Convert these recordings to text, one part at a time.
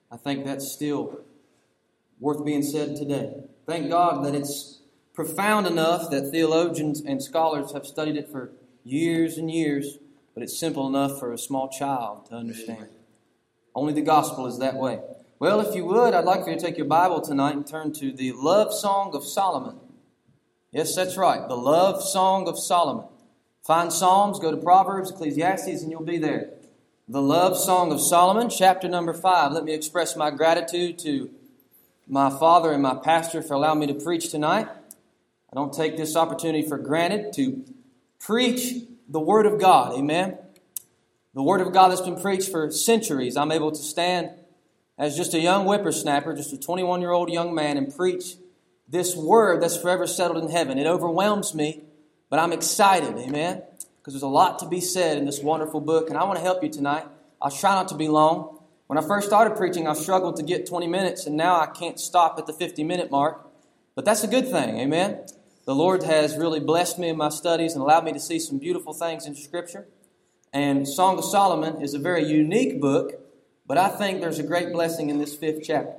I think that's still worth being said today. Thank God that it's profound enough that theologians and scholars have studied it for years and years, but it's simple enough for a small child to understand. Only the gospel is that way. Well, if you would, I'd like for you to take your Bible tonight and turn to the Love Song of Solomon. Yes, that's right, the Love Song of Solomon. Find Psalms, go to Proverbs, Ecclesiastes, and you'll be there. The Love Song of Solomon, chapter number 5. Let me express my gratitude to my father and my pastor for allowing me to preach tonight. I don't take this opportunity for granted to preach the Word of God. Amen. The Word of God that's been preached for centuries. I'm able to stand as just a young whippersnapper, just a 21-year-old young man, and preach this Word that's forever settled in heaven. It overwhelms me, but I'm excited. Amen. Because there's a lot to be said in this wonderful book, and I want to help you tonight. I'll try not to be long. When I first started preaching, I struggled to get 20 minutes, and now I can't stop at the 50-minute mark. But that's a good thing. Amen. The Lord has really blessed me in my studies and allowed me to see some beautiful things in Scripture. And Song of Solomon is a very unique book, but I think there's a great blessing in this 5th chapter.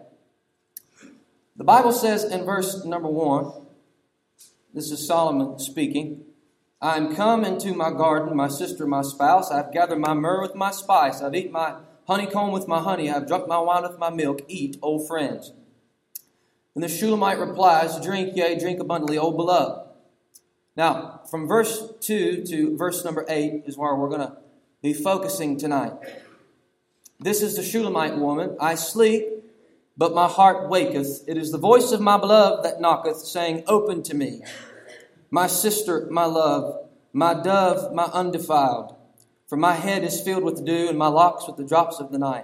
The Bible says in verse number 1, this is Solomon speaking, I am come into my garden, my sister, my spouse. I have gathered my myrrh with my spice. I've eaten my honeycomb with my honey. I have drunk my wine with my milk. Eat, old friends. And the Shulamite replies, drink, yea, drink abundantly, O beloved. Now, from verse 2 to verse number 8 is where we're going to be focusing tonight. This is the Shulamite woman. I sleep, but my heart waketh. It is the voice of my beloved that knocketh, saying, open to me. My sister, my love, my dove, my undefiled. For my head is filled with dew, and my locks with the drops of the night.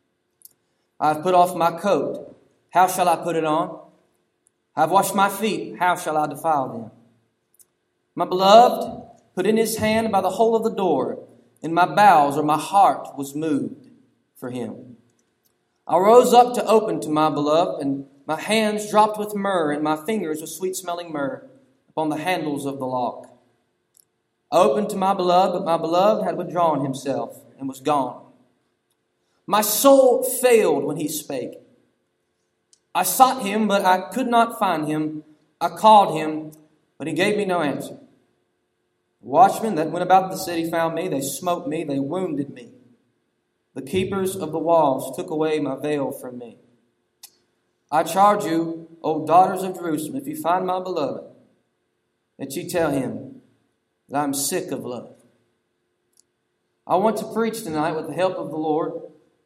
I have put off my coat. How shall I put it on? I have washed my feet. How shall I defile them? My beloved put in his hand by the hole of the door, and my bowels or my heart was moved for him. I rose up to open to my beloved, and my hands dropped with myrrh, and my fingers with sweet-smelling myrrh upon the handles of the lock. I opened to my beloved, but my beloved had withdrawn himself and was gone. My soul failed when he spake. I sought him, but I could not find him. I called him, but he gave me no answer. The watchmen that went about the city found me. They smote me. They wounded me. The keepers of the walls took away my veil from me. I charge you, O daughters of Jerusalem, if you find my beloved, that you tell him that I'm sick of love. I want to preach tonight with the help of the Lord.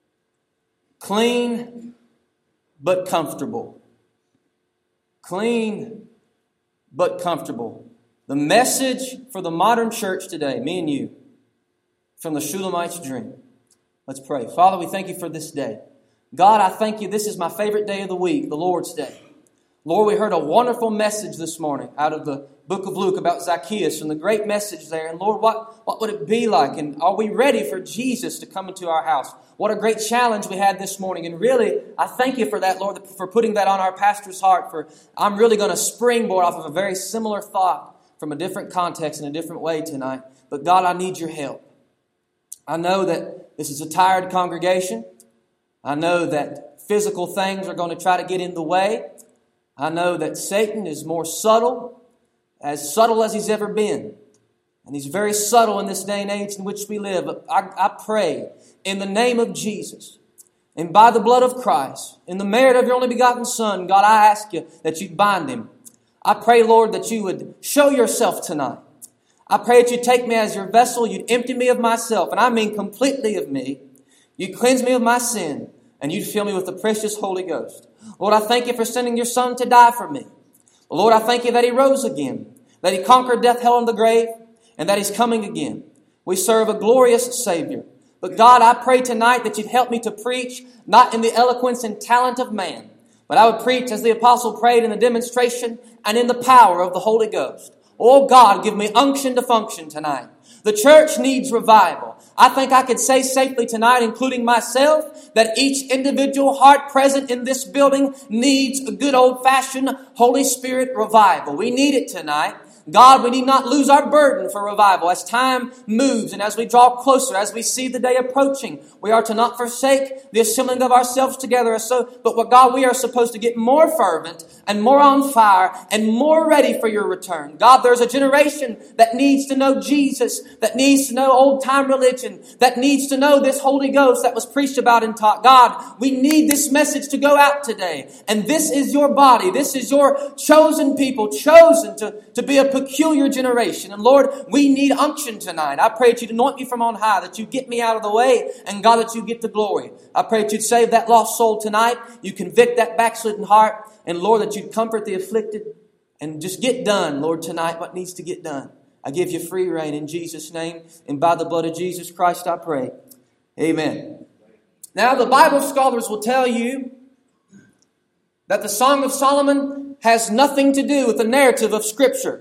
Clean but comfortable. Clean but comfortable. The message for the modern church today, me and you, from the Shulamite's dream. Let's pray. Father, we thank you for this day. God, I thank you. This is my favorite day of the week, the Lord's Day. Lord, we heard a wonderful message this morning out of the book of Luke about Zacchaeus and the great message there. And Lord, what would it be like? And are we ready for Jesus to come into our house? What a great challenge we had this morning. And really, I thank you for that, Lord, for putting that on our pastor's heart. For I'm really going to springboard off of a very similar thought from a different context in a different way tonight. But God, I need your help. I know that this is a tired congregation. I know that physical things are going to try to get in the way. I know that Satan is more subtle as he's ever been. And he's very subtle in this day and age in which we live. But I pray in the name of Jesus and by the blood of Christ, in the merit of your only begotten Son, God, I ask you that you'd bind him. I pray, Lord, that you would show yourself tonight. I pray that you'd take me as your vessel. You'd empty me of myself, and I mean completely of me. You'd cleanse me of my sin, and you'd fill me with the precious Holy Ghost. Lord, I thank you for sending your Son to die for me. Lord, I thank you that he rose again, that he conquered death, hell, and the grave, and that he's coming again. We serve a glorious Savior. But God, I pray tonight that you'd help me to preach, not in the eloquence and talent of man, but I would preach as the apostle prayed in the demonstration and in the power of the Holy Ghost. Oh God, give me unction to function tonight. The church needs revival. I think I could say safely tonight, including myself, that each individual heart present in this building needs a good old-fashioned Holy Spirit revival. We need it tonight. God, we need not lose our burden for revival. As time moves and as we draw closer, as we see the day approaching, we are to not forsake the assembling of ourselves together. But what God, we are supposed to get more fervent and more on fire and more ready for your return. God, there's a generation that needs to know Jesus, that needs to know old-time religion, that needs to know this Holy Ghost that was preached about and taught. God, we need this message to go out today. And this is your body. This is your chosen people, chosen to be a peculiar generation. And Lord, we need unction tonight. I pray that you'd anoint me from on high, that you get me out of the way, and God, that you get the glory. I pray that you'd save that lost soul tonight. You convict that backslidden heart. And Lord, that you'd comfort the afflicted and just get done, Lord, tonight what needs to get done. I give you free reign in Jesus' name, and by the blood of Jesus Christ I pray. Amen. Now the Bible scholars will tell you that the Song of Solomon has nothing to do with the narrative of Scripture.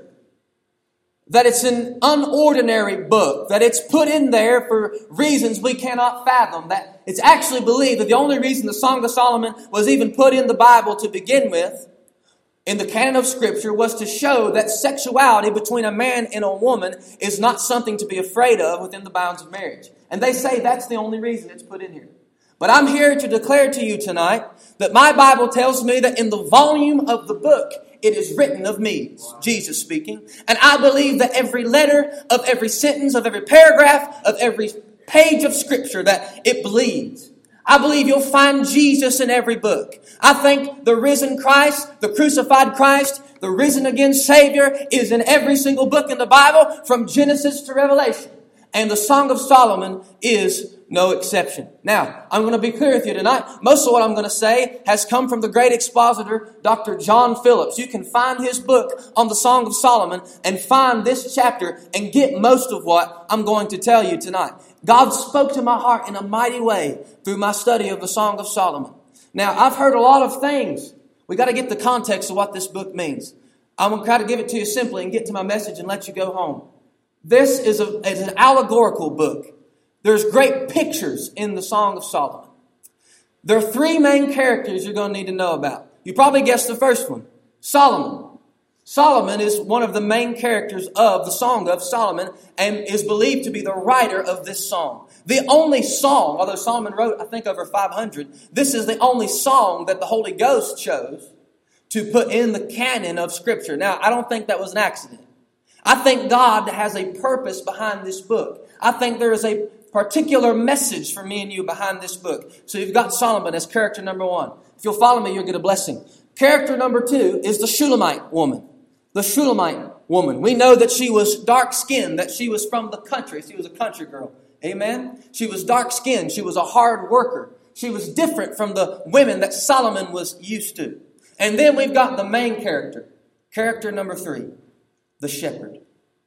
That it's an unordinary book. That it's put in there for reasons we cannot fathom. That it's actually believed that the only reason the Song of Solomon was even put in the Bible to begin with, in the canon of Scripture, was to show that sexuality between a man and a woman is not something to be afraid of within the bounds of marriage. And they say that's the only reason it's put in here. But I'm here to declare to you tonight that my Bible tells me that in the volume of the book, it is written of me, Jesus speaking. And I believe that every letter of every sentence, of every paragraph, of every page of Scripture, that it bleeds. I believe you'll find Jesus in every book. I think the risen Christ, the crucified Christ, the risen again Savior is in every single book in the Bible from Genesis to Revelation. And the Song of Solomon is no exception. Now, I'm going to be clear with you tonight. Most of what I'm going to say has come from the great expositor, Dr. John Phillips. You can find his book on the Song of Solomon and find this chapter and get most of what I'm going to tell you tonight. God spoke to my heart in a mighty way through my study of the Song of Solomon. Now, I've heard a lot of things. We got to get the context of what this book means. I'm going to try to give it to you simply and get to my message and let you go home. This is an allegorical book. There's great pictures in the Song of Solomon. There are three main characters you're going to need to know about. You probably guessed the first one, Solomon. Solomon is one of the main characters of the Song of Solomon and is believed to be the writer of this song. The only song, although Solomon wrote, I think, over 500, this is the only song that the Holy Ghost chose to put in the canon of Scripture. Now, I don't think that was an accident. I think God has a purpose behind this book. I think there is a particular message for me and you behind this book. So you've got Solomon as character number one. If you'll follow me, you'll get a blessing. Character number two is the Shulamite woman. The Shulamite woman. We know that she was dark-skinned, that she was from the country. She was a country girl. Amen? She was dark-skinned. She was a hard worker. She was different from the women that Solomon was used to. And then we've got the main character. Character number three. The shepherd.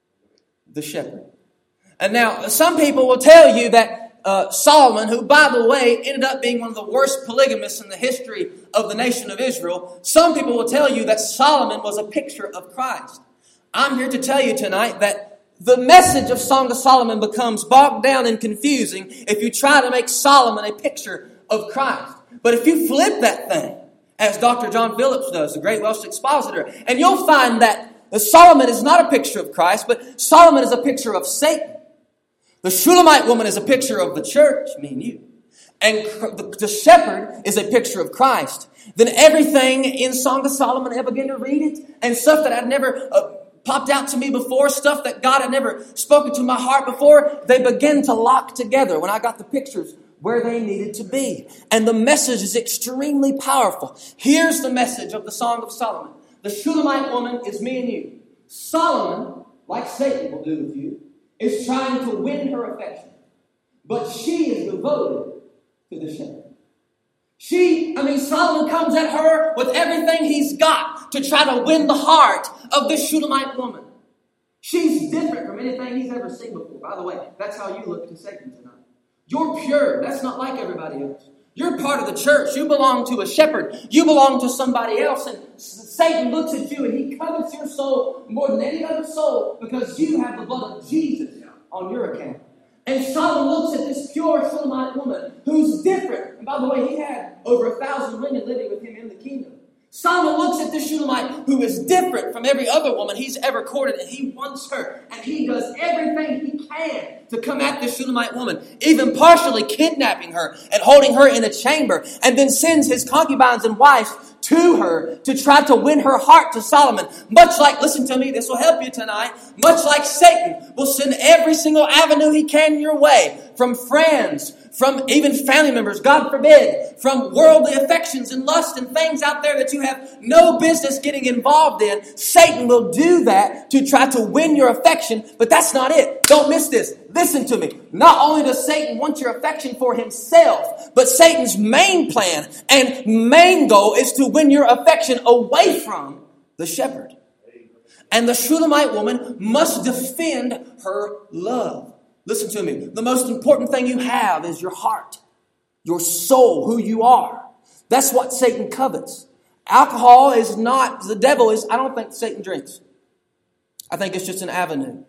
The shepherd. And now, some people will tell you that Solomon, who, by the way, ended up being one of the worst polygamists in the history of the nation of Israel, some people will tell you that Solomon was a picture of Christ. I'm here to tell you tonight that the message of Song of Solomon becomes bogged down and confusing if you try to make Solomon a picture of Christ. But if you flip that thing, as Dr. John Phillips does, the great Welsh expositor, and you'll find that Solomon is not a picture of Christ, but Solomon is a picture of Satan. The Shulamite woman is a picture of the church, me and you. And the shepherd is a picture of Christ. Then everything in Song of Solomon, I began to read it, and stuff that I'd never popped out to me before, stuff that God had never spoken to my heart before, they began to lock together when I got the pictures where they needed to be. And the message is extremely powerful. Here's the message of the Song of Solomon. The Shulamite woman is me and you. Solomon, like Satan will do with you, is trying to win her affection. But she is devoted to the shepherd. Solomon comes at her with everything he's got to try to win the heart of this Shulamite woman. She's different from anything he's ever seen before. By the way, that's how you look to Satan tonight. You're pure. That's not like everybody else. You're part of the church. You belong to a shepherd. You belong to somebody else. And Satan looks at you and he covets your soul more than any other soul because you have the blood of Jesus on your account. And Solomon looks at this pure Shulamite woman who's different. And by the way, he had over 1,000 women living with him in the kingdom. Solomon looks at this Shulamite who is different from every other woman he's ever courted, and he wants her. And he does everything he can to come at this Shulamite woman, even partially kidnapping her and holding her in a chamber, and then sends his concubines and wives to her to try to win her heart to Solomon. Much like, listen to me, this will help you tonight, much like Satan will send every single avenue he can your way, from friends, from even family members, God forbid, from worldly affections and lust and things out there that you have no business getting involved in. Satan will do that to try to win your affection, but that's not it. Don't miss this. Listen to me. Not only does Satan want your affection for himself, but Satan's main plan and main goal is to win your affection away from the shepherd. And the Shulamite woman must defend her love. Listen to me. The most important thing you have is your heart, your soul, who you are. That's what Satan covets. Alcohol is not, the devil is, I don't think Satan drinks. I think it's just an avenue.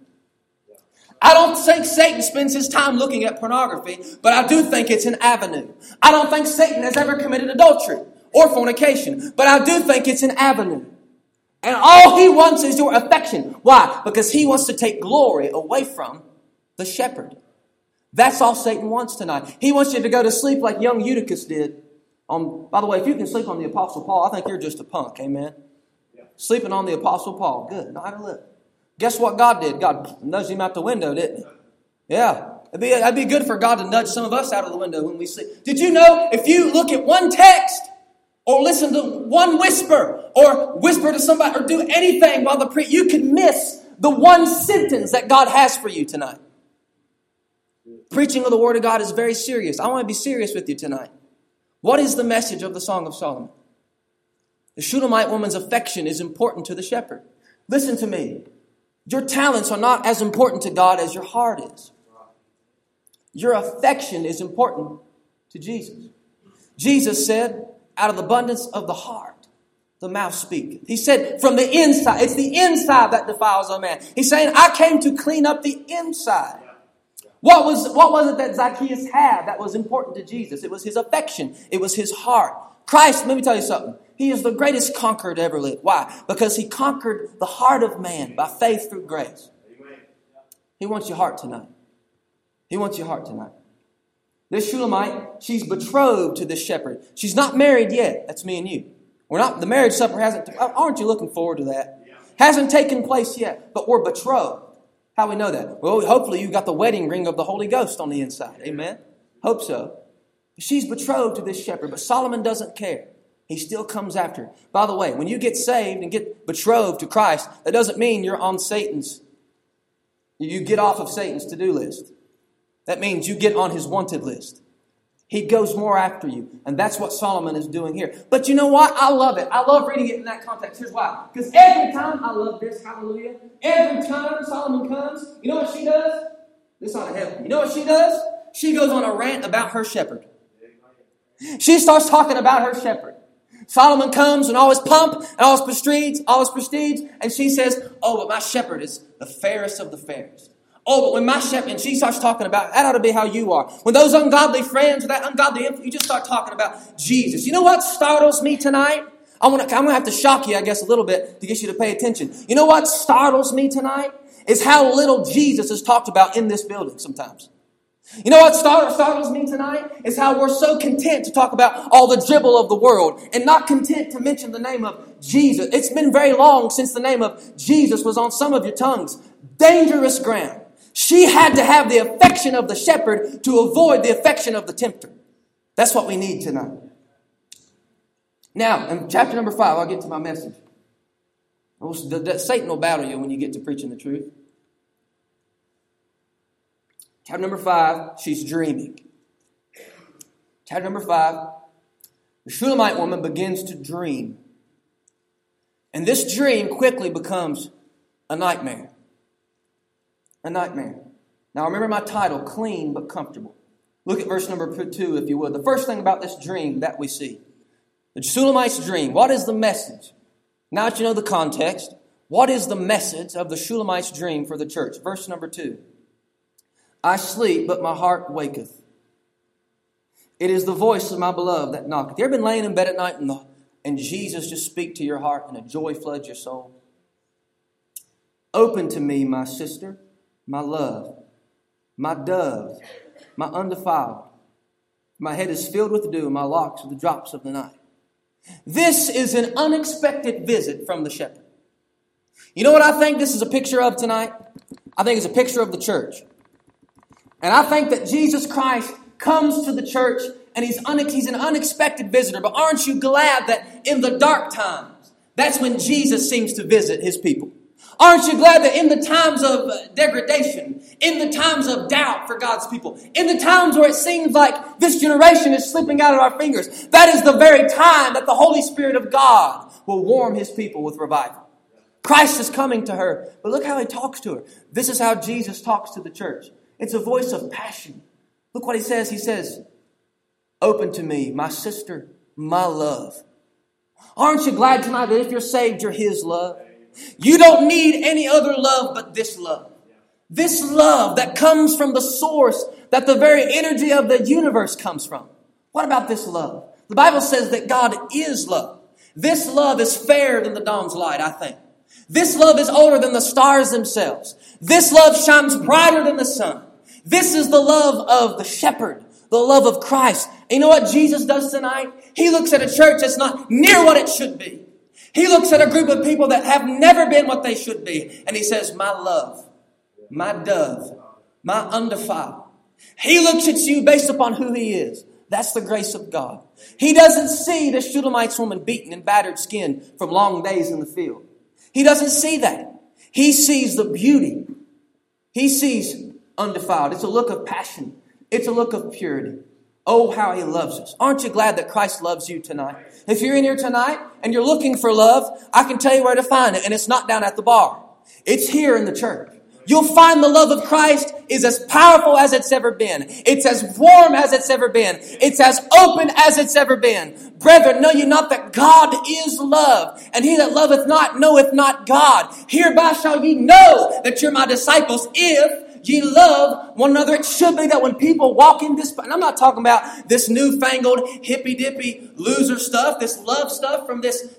I don't think Satan spends his time looking at pornography, but I do think it's an avenue. I don't think Satan has ever committed adultery or fornication, but I do think it's an avenue. And all he wants is your affection. Why? Because he wants to take glory away from the shepherd. That's all Satan wants tonight. He wants you to go to sleep like young Eutychus did. By the way, if you can sleep on the Apostle Paul, I think you're just a punk. Amen. Yeah. Sleeping on the Apostle Paul. Good. Not a lip. Guess what God did? God nudged him out the window, didn't he? Yeah. It'd be good for God to nudge some of us out of the window when we sleep. Did you know if you look at one text or listen to one whisper or whisper to somebody or do anything while you can miss the one sentence that God has for you tonight. Preaching of the Word of God is very serious. I want to be serious with you tonight. What is the message of the Song of Solomon? The Shulamite woman's affection is important to the shepherd. Listen to me. Your talents are not as important to God as your heart is. Your affection is important to Jesus. Jesus said, out of the abundance of the heart, the mouth speaketh. He said, from the inside, it's the inside that defiles a man. He's saying, I came to clean up the inside. What was it that Zacchaeus had that was important to Jesus? It was his affection. It was his heart. Christ, let me tell you something. He is the greatest conqueror to ever live. Why? Because he conquered the heart of man by faith through grace. He wants your heart tonight. He wants your heart tonight. This Shulamite, she's betrothed to this shepherd. She's not married yet. That's me and you. The marriage supper hasn't, aren't you looking forward to that? Hasn't taken place yet, but we're betrothed. How we know that? Well, hopefully you got the wedding ring of the Holy Ghost on the inside. Amen? Hope so. She's betrothed to this shepherd, but Solomon doesn't care. He still comes after her. By the way, when you get saved and get betrothed to Christ, that doesn't mean you're on you get off of Satan's to-do list. That means you get on his wanted list. He goes more after you. And that's what Solomon is doing here. But you know what? I love it. I love reading it in that context. Here's why. Because every time, I love this, hallelujah. Every time Solomon comes, you know what she does? This ought to help. You know what she does? She goes on a rant about her shepherd. She starts talking about her shepherd. Solomon comes and all his pomp and all his prestige, and she says, oh, but my shepherd is the fairest of the fairest. Oh, but when my shepherd, and she starts talking about, that ought to be how you are. When those ungodly friends or that ungodly influence, you just start talking about Jesus. You know what startles me tonight? I'm going to have to shock you, I guess, a little bit to get you to pay attention. You know what startles me tonight? Is how little Jesus is talked about in this building sometimes. You know what startles me tonight? Is how we're so content to talk about all the dribble of the world and not content to mention the name of Jesus. It's been very long since the name of Jesus was on some of your tongues. Dangerous ground. She had to have the affection of the shepherd to avoid the affection of the tempter. That's what we need tonight. Now, in chapter number 5, I'll get to my message. Satan will battle you when you get to preaching the truth. Chapter number 5, she's dreaming. Chapter number 5, the Shulamite woman begins to dream. And this dream quickly becomes a nightmare. A nightmare. Now remember my title, Clean but Comfortable. Look at verse number 2, if you would. The first thing about this dream that we see. The Shulamite's dream. What is the message? Now that you know the context, what is the message of the Shulamite's dream for the church? Verse number 2. I sleep, but my heart waketh. It is the voice of my beloved that knocketh. You ever been laying in bed at night and and Jesus just speak to your heart and a joy floods your soul? Open to me, my sister, my love, my dove, my undefiled. My head is filled with dew, and my locks with the drops of the night. This is an unexpected visit from the shepherd. You know what I think this is a picture of tonight? I think it's a picture of the church. And I think that Jesus Christ comes to the church and he's an unexpected visitor. But aren't you glad that in the dark times, that's when Jesus seems to visit his people? Aren't you glad that in the times of degradation, in the times of doubt for God's people, in the times where it seems like this generation is slipping out of our fingers, that is the very time that the Holy Spirit of God will warm his people with revival. Christ is coming to her, but look how he talks to her. This is how Jesus talks to the church. It's a voice of passion. Look what he says. He says, open to me, my sister, my love. Aren't you glad tonight that if you're saved, you're his love? You don't need any other love but this love. This love that comes from the source that the very energy of the universe comes from. What about this love? The Bible says that God is love. This love is fairer than the dawn's light, I think. This love is older than the stars themselves. This love shines brighter than the sun. This is the love of the shepherd, the love of Christ. And you know what Jesus does tonight? He looks at a church that's not near what it should be. He looks at a group of people that have never been what they should be. And he says, my love, my dove, my undefiled. He looks at you based upon who he is. That's the grace of God. He doesn't see the Shulamite woman beaten and battered skin from long days in the field. He doesn't see that. He sees the beauty. He sees undefiled. It's a look of passion. It's a look of purity. Oh, how he loves us. Aren't you glad that Christ loves you tonight? If you're in here tonight and you're looking for love, I can tell you where to find it. And it's not down at the bar. It's here in the church. You'll find the love of Christ is as powerful as it's ever been. It's as warm as it's ever been. It's as open as it's ever been. Brethren, know ye not that God is love, and he that loveth not knoweth not God. Hereby shall ye know that you're my disciples if ye love one another. It should be that when people walk in this, and I'm not talking about this newfangled hippy-dippy loser stuff, this love stuff from this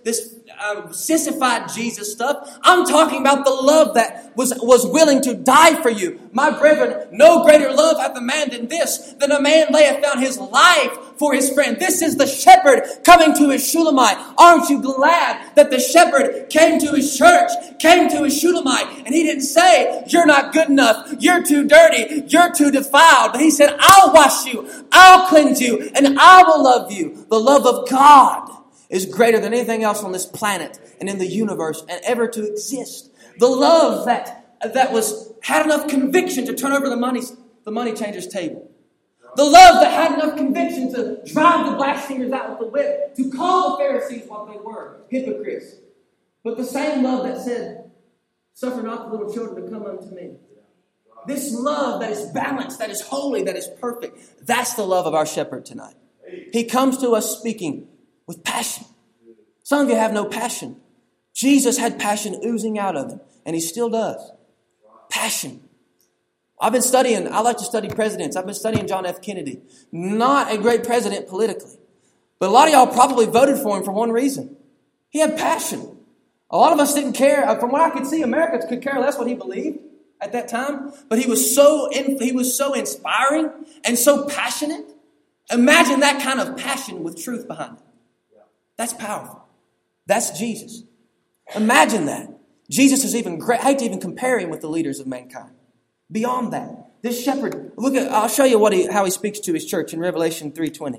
sissified Jesus stuff. I'm talking about the love that was willing to die for you. My brethren, no greater love hath a man than this, than a man layeth down his life for his friend. This is the shepherd coming to his Shulamite. Aren't you glad that the shepherd came to his church, came to his Shulamite, and he didn't say, you're not good enough, you're too dirty, you're too defiled. But he said, I'll wash you, I'll cleanse you, and I will love you. The love of God is greater than anything else on this planet and in the universe and ever to exist. The love that had enough conviction to turn over the money changer's table. The love that had enough conviction to drive the blasphemers out with the whip, to call the Pharisees what they were, hypocrites. But the same love that said, suffer not the little children to come unto me. This love that is balanced, that is holy, that is perfect. That's the love of our shepherd tonight. He comes to us speaking with passion. Some of you have no passion. Jesus had passion oozing out of him, and he still does. Passion. I like to study presidents. I've been studying John F. Kennedy. Not a great president politically. But a lot of y'all probably voted for him for one reason. He had passion. A lot of us didn't care. From what I could see, Americans could care less what he believed at that time. But he was so inspiring and so passionate. Imagine that kind of passion with truth behind it. That's powerful. That's Jesus. Imagine that. Jesus is even great. I hate to even compare him with the leaders of mankind. Beyond that, this shepherd, I'll show you how he speaks to his church in Revelation 3:20.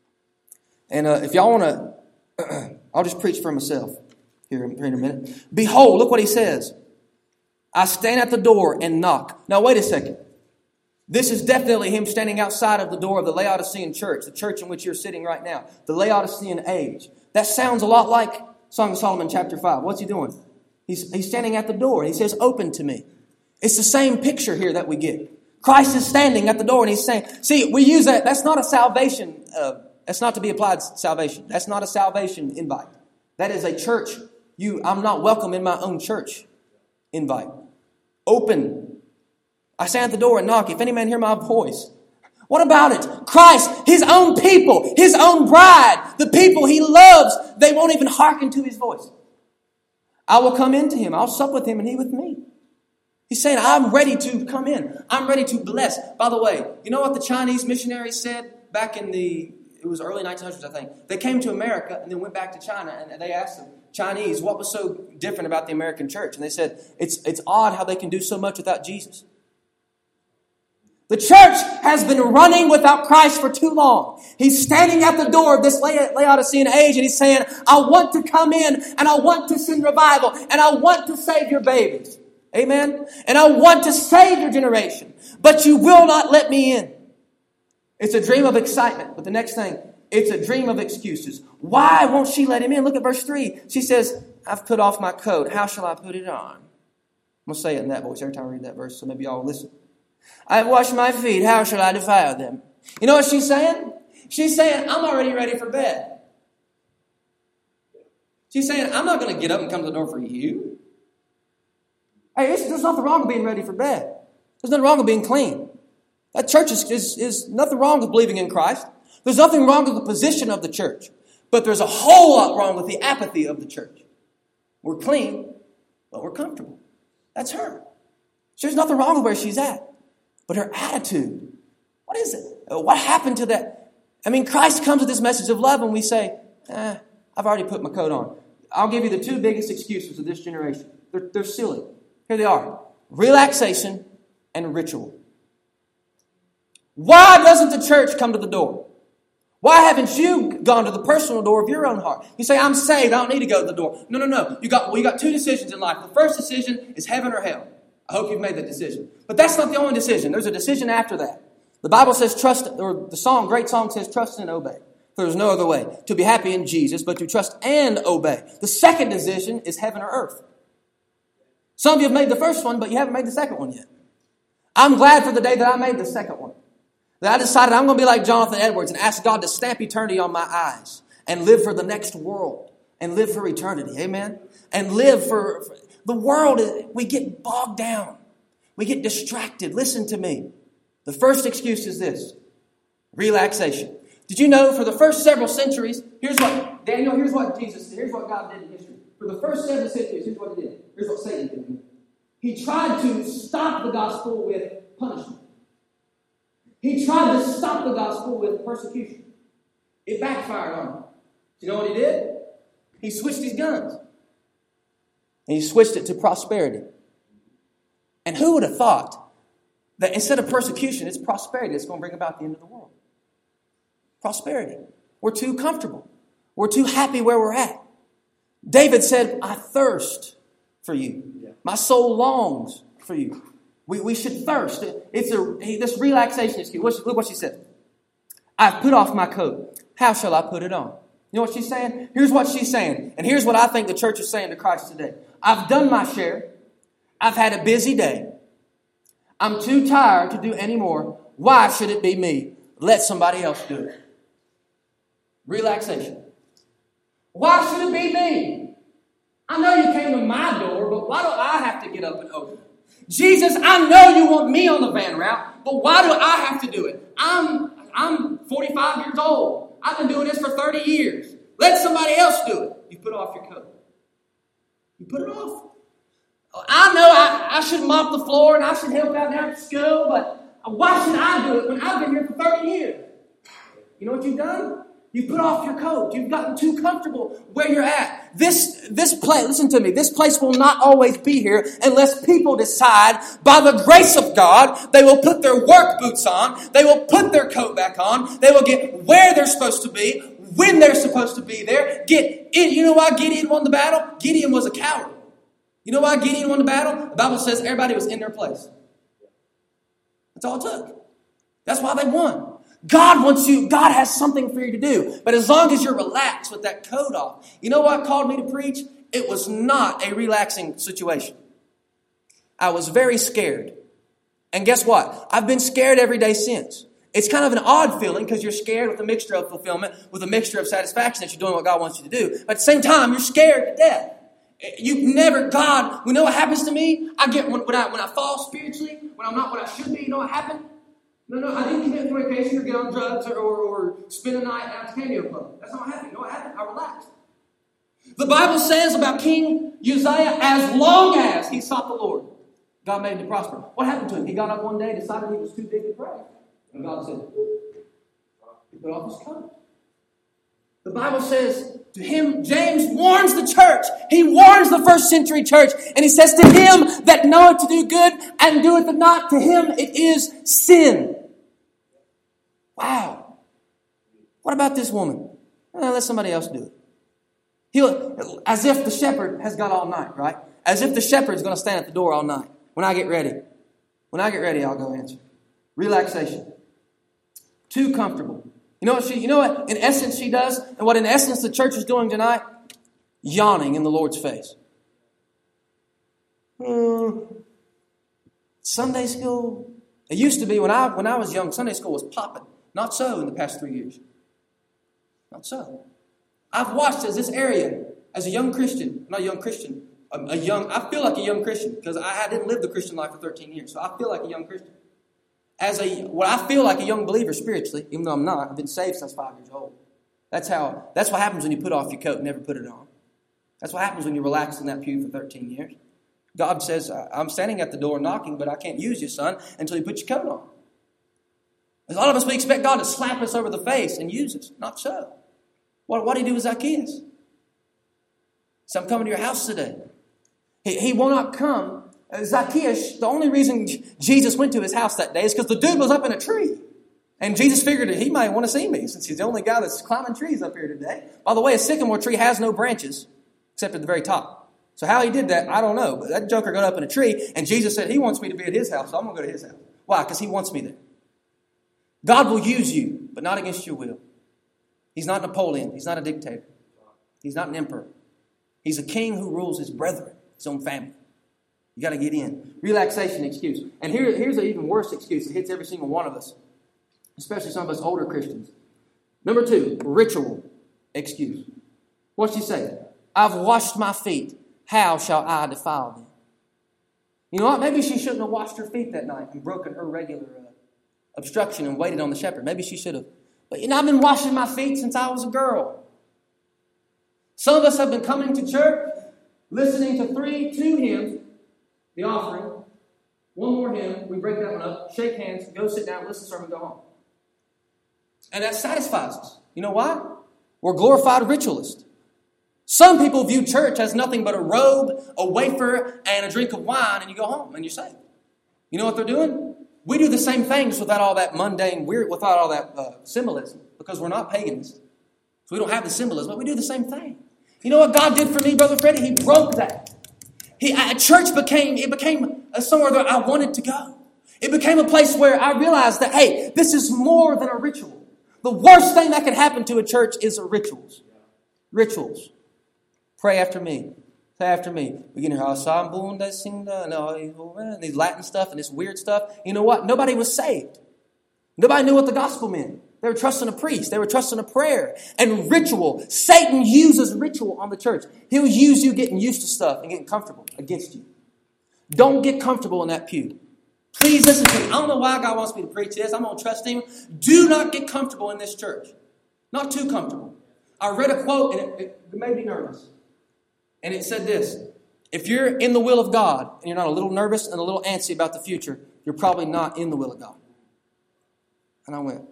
And if y'all want to, I'll just preach for myself here in a minute. Behold, look what he says. I stand at the door and knock. Now wait a second. This is definitely him standing outside of the door of the Laodicean church, the church in which you're sitting right now, the Laodicean age. That sounds a lot like Song of Solomon chapter 5. What's he doing? He's standing at the door and he says, open to me. It's the same picture here that we get. Christ is standing at the door and he's saying, see, we use that. That's not a salvation. That's not to be applied salvation. That's not a salvation invite. That is a church. I'm not welcome in my own church invite. Open. I stand at the door and knock. If any man hear my voice. What about it? Christ, his own people, his own bride, the people he loves, they won't even hearken to his voice. I will come into him. I'll sup with him and he with me. He's saying, I'm ready to come in. I'm ready to bless. By the way, you know what the Chinese missionaries said back in it was early 1900s, I think. They came to America and then went back to China and they asked the Chinese what was so different about the American church. And they said, it's odd how they can do so much without Jesus. The church has been running without Christ for too long. He's standing at the door of this Laodicean age and he's saying, I want to come in and I want to send revival and I want to save your babies. Amen? And I want to save your generation. But you will not let me in. It's a dream of excitement. But the next thing, it's a dream of excuses. Why won't she let him in? Look at verse 3. She says, I've put off my coat. How shall I put it on? I'm going to say it in that voice every time I read that verse, so maybe y'all will listen. I've washed my feet. How shall I defile them? You know what she's saying? She's saying, I'm already ready for bed. She's saying, I'm not going to get up and come to the door for you. Hey, there's nothing wrong with being ready for bed. There's nothing wrong with being clean. That church is nothing wrong with believing in Christ. There's nothing wrong with the position of the church. But there's a whole lot wrong with the apathy of the church. We're clean, but we're comfortable. That's her. There's nothing wrong with where she's at. But her attitude, what is it? What happened to that? I mean, Christ comes with this message of love and we say, I've already put my coat on. I'll give you the two biggest excuses of this generation. They're silly. Here they are. Relaxation and ritual. Why doesn't the church come to the door? Why haven't you gone to the personal door of your own heart? You say, I'm saved. I don't need to go to the door. No. You got two decisions in life. The first decision is heaven or hell. I hope you've made that decision. But that's not the only decision. There's a decision after that. The Bible says trust, or the song, great song says trust and obey. There's no other way to be happy in Jesus, but to trust and obey. The second decision is heaven or earth. Some of you have made the first one, but you haven't made the second one yet. I'm glad for the day that I made the second one. That I decided I'm going to be like Jonathan Edwards and ask God to stamp eternity on my eyes and live for the next world and live for eternity. Amen? And live for the world. We get bogged down. We get distracted. Listen to me. The first excuse is this. Relaxation. Did you know for the first several centuries, here's what Jesus did. Here's what God did in history. For the first several centuries, here's what he did. Here's what Satan did. He tried to stop the gospel with punishment. He tried to stop the gospel with persecution. It backfired on him. You know what he did? He switched his guns. And he switched it to prosperity. And who would have thought that instead of persecution, it's prosperity that's going to bring about the end of the world? Prosperity. We're too comfortable. We're too happy where we're at. David said, I thirst for you. My soul longs for you. We should thirst. This relaxation excuse. Look what she said. I've put off my coat. How shall I put it on? You know what she's saying? Here's what she's saying. And here's what I think the church is saying to Christ today. I've done my share. I've had a busy day. I'm too tired to do any more. Why should it be me? Let somebody else do it. Relaxation. Why should it be me? I know you came to my door, but why do I have to get up and open it? Jesus, I know you want me on the van route, but why do I have to do it? I'm 45 years old. I've been doing this for 30 years. Let somebody else do it. You put off your coat. You put it off. I know I should mop the floor and I should help out down at school, but why should I do it when I've been here for 30 years? You know what you've done? You put off your coat. You've gotten too comfortable where you're at. This place, listen to me, this place will not always be here unless people decide by the grace of God, they will put their work boots on, they will put their coat back on, they will get where they're supposed to be, when they're supposed to be there. You know why Gideon won the battle? Gideon was a coward. You know why Gideon won the battle? The Bible says everybody was in their place. That's all it took. That's why they won. God has something for you to do. But as long as you're relaxed with that coat off. You know what called me to preach? It was not a relaxing situation. I was very scared. And guess what? I've been scared every day since. It's kind of an odd feeling because you're scared with a mixture of fulfillment, with a mixture of satisfaction that you're doing what God wants you to do. But at the same time, you're scared to death. We know what happens to me? When I fall spiritually, when I'm not what I should be, you know what happened? No, I didn't commit fornication or get on drugs or spend a night at the Cameo Club. That's not what happened. You know what happened? I relaxed. The Bible says about King Uzziah, as long as he sought the Lord, God made him to prosper. What happened to him? He got up one day, decided he was too big to pray. And God said, he put off his coat. The Bible says to him, James warns the church. He warns the first century church. And he says, to him that knoweth to do good and doeth it not, to him it is sin. Wow. What about this woman? Let somebody else do it. As if the shepherd has got all night, right? As if the shepherd's going to stand at the door all night. When I get ready. When I get ready, I'll go answer. Relaxation. Too comfortable. You know what in essence she does? And what in essence the church is doing tonight? Yawning in the Lord's face. Sunday school. It used to be when I was young, Sunday school was popping. Not so in the past 3 years. Not so. I've watched as this area, as a young Christian, not a young Christian, I feel like a young Christian because I didn't live the Christian life for 13 years. So I feel like a young Christian. I feel like a young believer spiritually, even though I'm not. I've been saved since 5 years old. That's what happens when you put off your coat and never put it on. That's what happens when you relax in that pew for 13 years. God says, I'm standing at the door knocking, but I can't use you, son, until you put your coat on. A lot of us, we expect God to slap us over the face and use us. Not so. What did he do with Zacchaeus? So I'm coming to your house today. He will not come. Zacchaeus, the only reason Jesus went to his house that day is because the dude was up in a tree. And Jesus figured that he might want to see me since he's the only guy that's climbing trees up here today. By the way, a sycamore tree has no branches except at the very top. So how he did that, I don't know. But that joker got up in a tree and Jesus said he wants me to be at his house, so I'm going to go to his house. Why? Because he wants me there. God will use you, but not against your will. He's not Napoleon. He's not a dictator. He's not an emperor. He's a king who rules his brethren, his own family. You got to get in. Relaxation excuse. And here's an even worse excuse. It hits every single one of us, especially some of us older Christians. Number 2, ritual excuse. What's she say? I've washed my feet. How shall I defile them? You know what? Maybe she shouldn't have washed her feet that night and broken her regular obstruction and waited on the shepherd. Maybe she should have. But I've been washing my feet since I was a girl. Some of us have been coming to church, listening to 2 hymns, the offering, one more hymn, we break that one up, shake hands, go sit down, listen to the sermon, go home. And that satisfies us. You know why? We're glorified ritualists. Some people view church as nothing but a robe, a wafer, and a drink of wine, and you go home and you're saved. You know what they're doing? We do the same things without all that mundane, without all that symbolism, because we're not pagans. So we don't have the symbolism, but we do the same thing. You know what God did for me, Brother Freddie? He broke that. Church became somewhere that I wanted to go. It became a place where I realized that, hey, this is more than a ritual. The worst thing that could happen to a church is rituals. Rituals. Pray after me. Say after me. We can hear these Latin stuff and this weird stuff. You know what? Nobody was saved. Nobody knew what the gospel meant. They were trusting a priest. They were trusting a prayer. And ritual. Satan uses ritual on the church. He'll use you getting used to stuff and getting comfortable against you. Don't get comfortable in that pew. Please listen to me. I don't know why God wants me to preach this. I'm going to trust Him. Do not get comfortable in this church. Not too comfortable. I read a quote and it made me nervous. And it said this. If you're in the will of God and you're not a little nervous and a little antsy about the future, you're probably not in the will of God. And I went,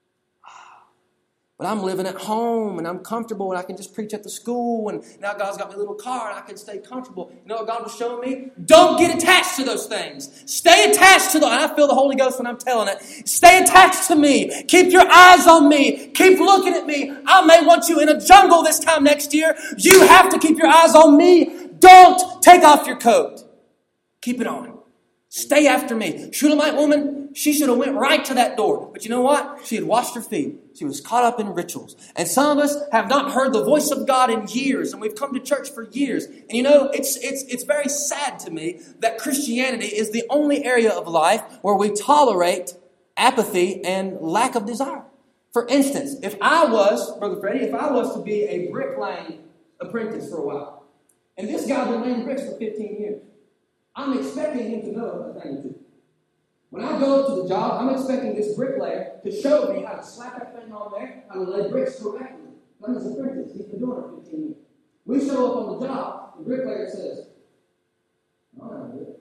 but I'm living at home and I'm comfortable and I can just preach at the school and now God's got me a little car and I can stay comfortable. You know what God was showing me? Don't get attached to those things. Stay attached to and I feel the Holy Ghost when I'm telling it. Stay attached to me. Keep your eyes on me. Keep looking at me. I may want you in a jungle this time next year. You have to keep your eyes on me. Don't take off your coat. Keep it on. Stay after me. Shulamite woman, she should have went right to that door. But you know what? She had washed her feet. She was caught up in rituals. And some of us have not heard the voice of God in years. And we've come to church for years. And you know, it's very sad to me that Christianity is the only area of life where we tolerate apathy and lack of desire. For instance, if I was to be a bricklaying apprentice for a while, and this guy's been laying bricks for 15 years, I'm expecting him to know a thing or two. When I go up to the job, I'm expecting this bricklayer to show me how to slap that thing on there, how to lay bricks correctly. I'm his apprentice. He's been doing it for 15 years. We show up on the job, the bricklayer says, "I don't know how to do it."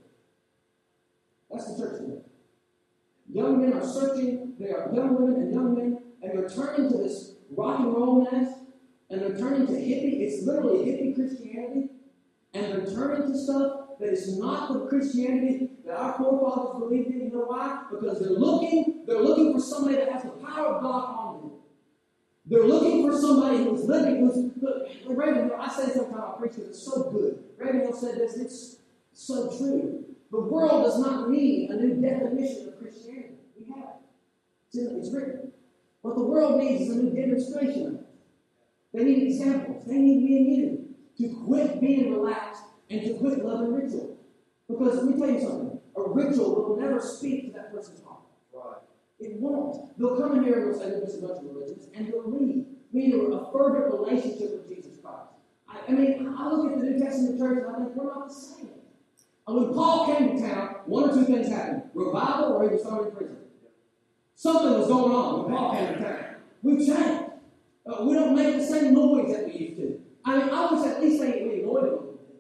That's the church today. Young men are searching. They are young women and young men, and they're turning to this rock and roll mess, and they're turning to hippie. It's literally hippie Christianity, and they're turning to stuff that is not the Christianity that our forefathers believed in. You know why? Because they're looking for somebody that has the power of God on them. They're looking for somebody who's living, Reagan, I say sometimes I preach because it's so good. Reagan said this, it's so true. The world does not need a new definition of Christianity. We have it. It's written. What the world needs is a new demonstration of it. They need examples. They need me and you to quit being relaxed and to quit loving ritual. Because let me tell you something. A ritual will never speak to that person's heart. Right. It won't. They'll come in here and they'll say, there's a bunch of religions, and they'll leave. Meaning a further relationship with Jesus Christ. I look at the New Testament church and I think we're not the same. And when Paul came to town, one or two things happened. Revival or he was thrown in prison. Something was going on when Paul came to town. We've changed. We don't make the same noise that we used to. I wish at least we annoyed it a little bit.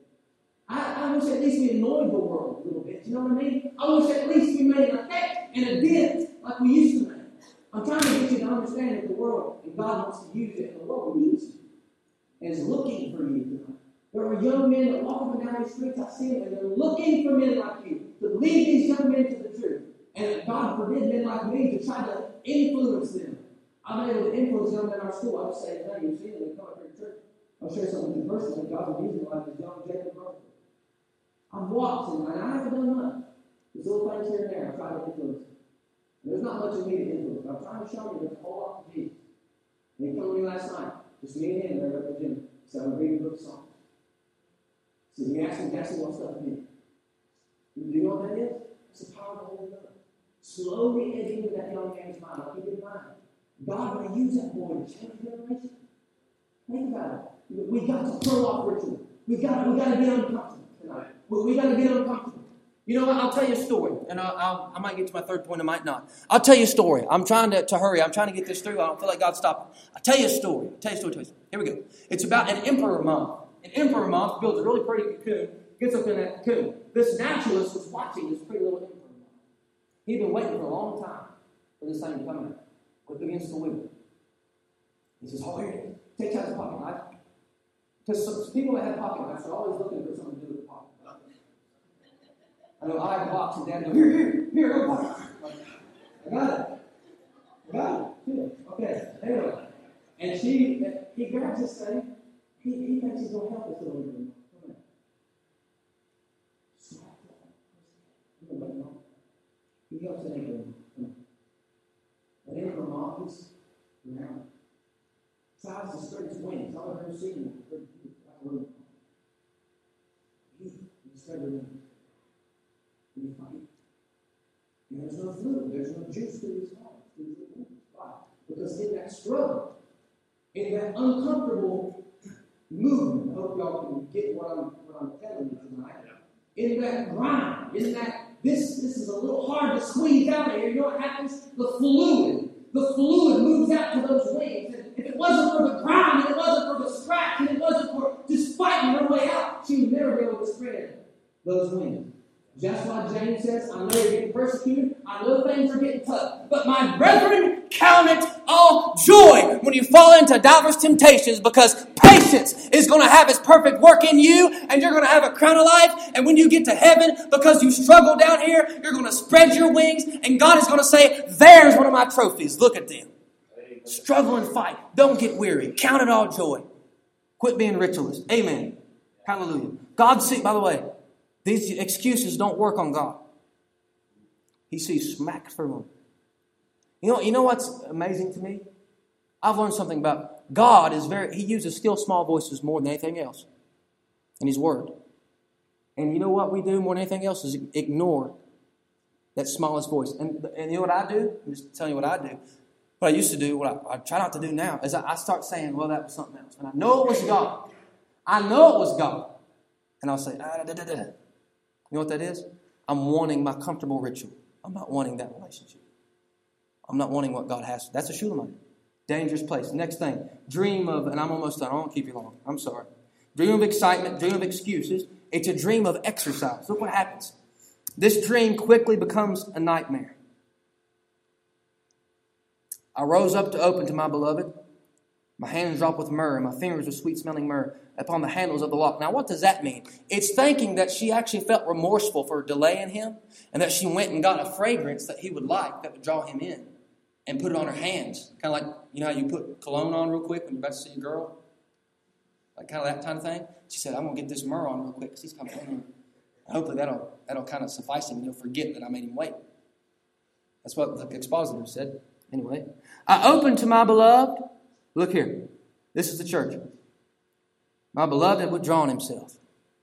I wish at least we annoyed the world a little bit. You know what I mean? I wish at least we made an effect and a dent like we used to make. I'm trying to get you to understand that the world, and God wants to use it, and the world needs you. And is looking for you tonight. There are young men that walk up and down the streets, I see them, and they're looking for men like you to lead these young men to the truth. And God forbid men like me to try to influence them. I'm able to influence young men in our school. I'll say, hey, you've seen them, they come up here to church. I'll share something with you personally. God's using me like this young Jacob Russell. I've watched him, and I haven't done much. There's little things here and there. I try to influence him. There's not much of me to influence. I'm trying to show you there's a whole lot of Jesus. And he came to me last night. Just me and him there at the gym. So I'm reading a book of songs. So he asked me what stuff meant. Do you know what that is? It's the power of the Holy Ghost. Slowly edging into that young man's mind. I'll keep it in mind. God may use that boy to change a generation. Think about it. We got to throw off ritual. We got to be uncomfortable tonight. We got to be uncomfortable. You know what? I'll tell you a story, and I might get to my third point, I might not. I'll tell you a story. I'm trying to hurry. I'm trying to get this through. I don't feel like God's stopping. I'll tell you a story. Here we go. It's about an emperor moth. An emperor moth builds a really pretty cocoon, gets up in that cocoon. This naturalist was watching this pretty little emperor moth. He'd been waiting for a long time for this thing to come out. It begins to wiggle. He says, oh, here it is. Takes out his pocket knife. Because people that have pocket knives are always looking for something to do with the pocket. I know I have a box and Dad goes, here, go pocket. I got it. Okay, anyway. And he grabs this thing. He thinks he's going to help us a little bit. Come on. He helps the emperor. The emperor moth is around. Tries to spread its wings. I've never seen him. He spread their wings. And there's no fluid, there's no juice to his heart. Why? Because in that struggle, in that uncomfortable movement, I hope y'all can get what I'm telling you tonight. In that grind, in that this is a little hard to squeeze out of here. You know what happens? The fluid moves out to those wings. And if it wasn't for the grind, and it wasn't for the scratch, and it wasn't for just fighting her way out, she would never be able to spread those wings. That's why James says, I know you're getting persecuted. I know things are getting tough. But my brethren, count it all joy when you fall into diverse temptations, because patience is going to have its perfect work in you, and you're going to have a crown of life. And when you get to heaven, because you struggle down here, you're going to spread your wings, and God is going to say, there's one of my trophies. Look at them. Struggle and fight. Don't get weary. Count it all joy. Quit being ritualist. Amen. Hallelujah. God sees, by the way, these excuses don't work on God. He sees smack through them. You know what's amazing to me? I've learned something about God. He uses still small voices more than anything else in His Word. And you know what we do more than anything else is ignore that smallest voice. And you know what I do? I'm just telling you what I do. What I used to do, what I try not to do now, is I start saying, well, that was something else. And I know it was God. And I'll say, You know what that is? I'm wanting my comfortable ritual. I'm not wanting that relationship. I'm not wanting what God has. That's a Shulamite. Dangerous place. Next thing. Dream of, and I'm almost done. I won't keep you long. I'm sorry. Dream of excitement. Dream of excuses. It's a dream of exercise. Look what happens. This dream quickly becomes a nightmare. I rose up to open to my beloved. My hands dropped with myrrh, and my fingers with sweet-smelling myrrh upon the handles of the lock. Now, what does that mean? It's thinking that she actually felt remorseful for delaying him, and that she went and got a fragrance that he would like that would draw him in, and put it on her hands. Kind of like, you know how you put cologne on real quick when you're about to see a girl? Like kind of that kind of thing. She said, I'm going to get this myrrh on real quick because he's coming in. Hopefully that'll kind of suffice him, and he'll forget that I made him wait. That's what the expositor said. Anyway, I opened to my beloved. Look here. This is the church. My beloved had withdrawn himself.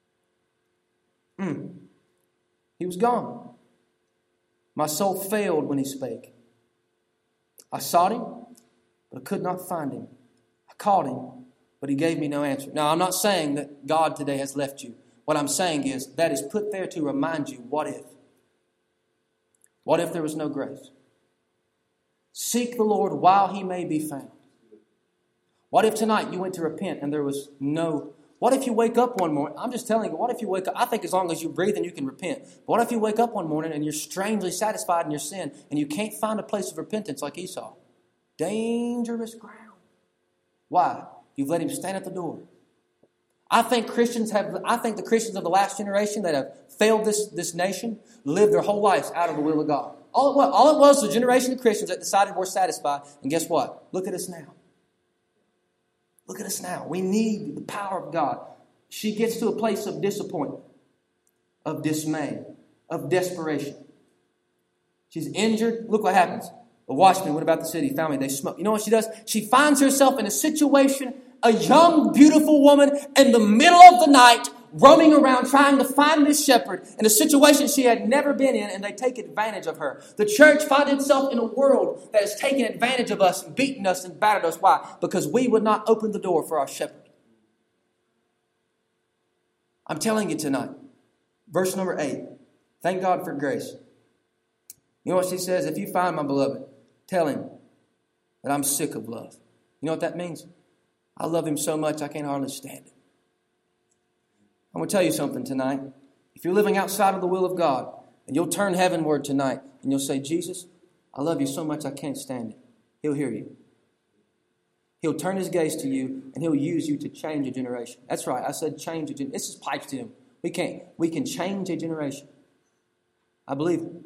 He was gone. My soul failed when he spake. I sought him, but I could not find him. I called him, but he gave me no answer. Now, I'm not saying that God today has left you. What I'm saying is that is put there to remind you, what if? What if there was no grace? Seek the Lord while he may be found. What if tonight you went to repent and there was no... What if you wake up one morning? I'm just telling you, what if you wake up... I think as long as you breathe and you can repent. But what if you wake up one morning and you're strangely satisfied in your sin and you can't find a place of repentance like Esau? Dangerous ground. Why? You've let him stand at the door. I think the Christians of the last generation that have failed this nation lived their whole lives out of the will of God. All it was a generation of Christians that decided we're satisfied. And guess what? Look at us now. Look at us now. We need the power of God. She gets to a place of disappointment, of dismay, of desperation. She's injured. Look what happens. The watchman went about the city, found me. They smoked. You know what she does? She finds herself in a situation, a young, beautiful woman in the middle of the night, roaming around trying to find this shepherd in a situation she had never been in, and they take advantage of her. The church finds itself in a world that has taken advantage of us and beaten us and battered us. Why? Because we would not open the door for our shepherd. I'm telling you tonight, verse number 8, thank God for grace. You know what she says? If you find my beloved, tell him that I'm sick of love. You know what that means? I love him so much I can't hardly stand it. I'm going to tell you something tonight. If you're living outside of the will of God, and you'll turn heavenward tonight, and you'll say, Jesus, I love you so much I can't stand it. He'll hear you. He'll turn his gaze to you, and he'll use you to change a generation. That's right. I said change a generation. This is pipes to him. We can change a generation. I believe it.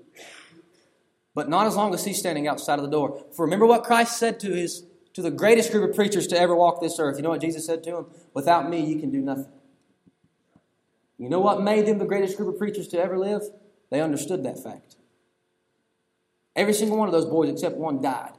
But not as long as he's standing outside of the door. For remember what Christ said to the greatest group of preachers to ever walk this earth. You know what Jesus said to him? Without me, you can do nothing. You know what made them the greatest group of preachers to ever live? They understood that fact. Every single one of those boys except one died.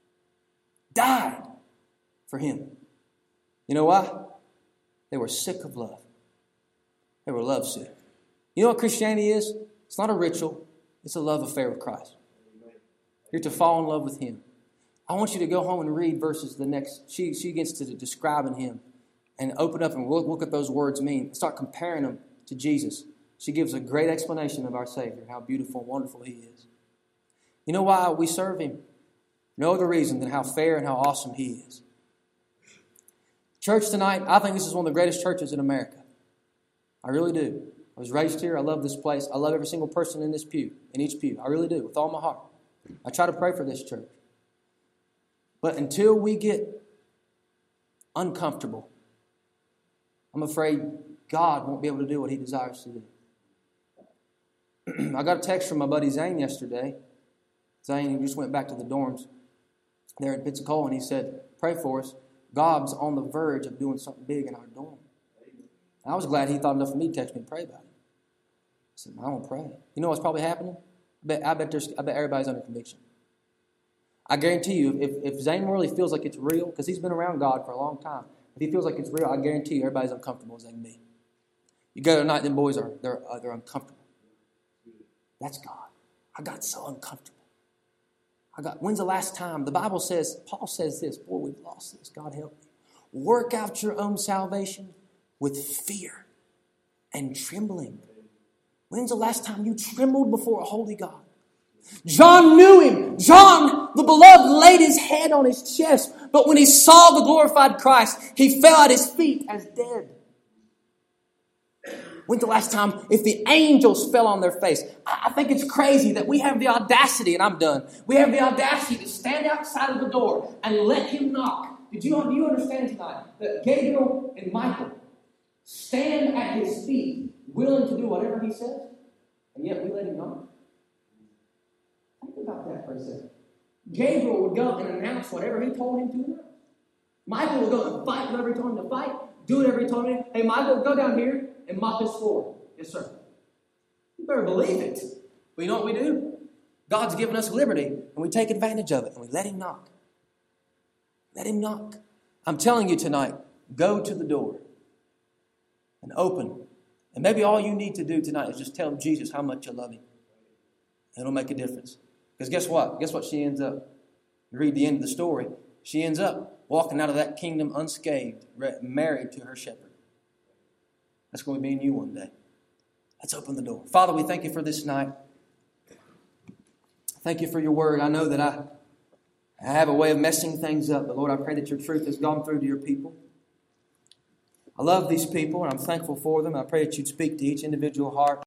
Died for him. You know why? They were sick of love. They were love sick. You know what Christianity is? It's not a ritual. It's a love affair with Christ. You're to fall in love with him. I want you to go home and read verses the next. She gets to describing him and open up and look what those words mean. Start comparing them to Jesus. She gives a great explanation of our Savior, how beautiful and wonderful he is. You know why we serve him? No other reason than how fair and how awesome he is. Church tonight, I think this is one of the greatest churches in America. I really do. I was raised here. I love this place. I love every single person in this pew, in each pew. I really do, with all my heart. I try to pray for this church. But until we get uncomfortable, I'm afraid God won't be able to do what he desires to do. I got a text from my buddy Zane yesterday. Zane, he just went back to the dorms there at Pensacola, and he said, pray for us. God's on the verge of doing something big in our dorm. And I was glad he thought enough of me to text me to pray about it. I said, I won't pray. You know what's probably happening? I bet everybody's under conviction. I guarantee you, if Zane really feels like it's real, because he's been around God for a long time, if he feels like it's real, I guarantee you everybody's uncomfortable as they can be. You go tonight, them boys they're uncomfortable. That's God. I got so uncomfortable. When's the last time? The Bible says, Paul says this, boy, we've lost this. God help me. Work out your own salvation with fear and trembling. When's the last time you trembled before a holy God? John knew him. John, the beloved, laid his head on his chest. But when he saw the glorified Christ, he fell at his feet as dead. When's the last time if the angels fell on their face? I think it's crazy that we have the audacity, and I'm done. We have the audacity to stand outside of the door and let him knock. Do you understand tonight that Gabriel and Michael stand at his feet, willing to do whatever he says, and yet we let him knock? Think about that for a second. Gabriel would go and announce whatever he told him to announce. Michael would go and fight whatever he told him to fight, do whatever he told him. Hey, Michael, go down here and mop this floor. Yes, sir. You better believe it. But you know what we do? God's given us liberty, and we take advantage of it, and we let him knock. Let him knock. I'm telling you tonight, go to the door and open. And maybe all you need to do tonight is just tell Jesus how much you love him. And it'll make a difference. Because guess what? Guess what she ends up? You read the end of the story. She ends up walking out of that kingdom unscathed, married to her shepherd. That's going to be in you one day. Let's open the door. Father, we thank you for this night. Thank you for your word. I know that I have a way of messing things up, but Lord, I pray that your truth has gone through to your people. I love these people, and I'm thankful for them. I pray that you'd speak to each individual heart.